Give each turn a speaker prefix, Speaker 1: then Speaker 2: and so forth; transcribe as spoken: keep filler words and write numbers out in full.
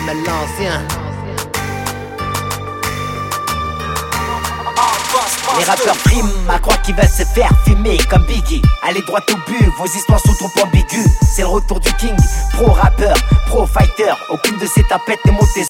Speaker 1: Jamel l'ancien.
Speaker 2: Les rappeurs priment à croire qu'ils veulent se faire fumer comme Biggie. Allez droit au but, vos histoires sont trop ambiguës. C'est le retour du king, pro rappeur, pro fighter. Aucune de ces tapettes n'est montée